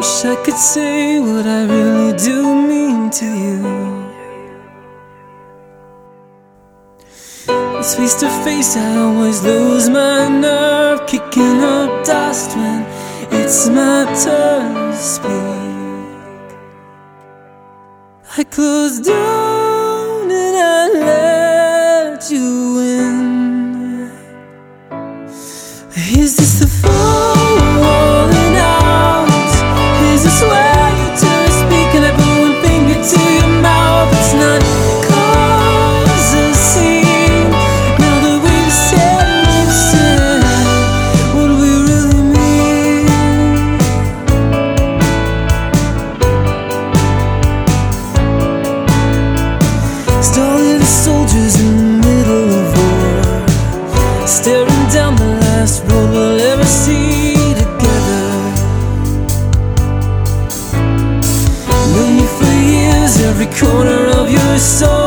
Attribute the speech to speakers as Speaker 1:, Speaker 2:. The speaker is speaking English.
Speaker 1: Wish I could say what I really do mean to you. It's face to face, I always lose my nerve, kicking up dust when it's my turn to speak. I closed down and I let you in. Is this the falling out? Is this where you turn to speak and I put one finger to your mouth? It's not cause a scene. Now that we've said what do we really mean? Stalling soldiers in the middle of war, staring down the last road we'll ever see together. Known you for years, every corner of your soul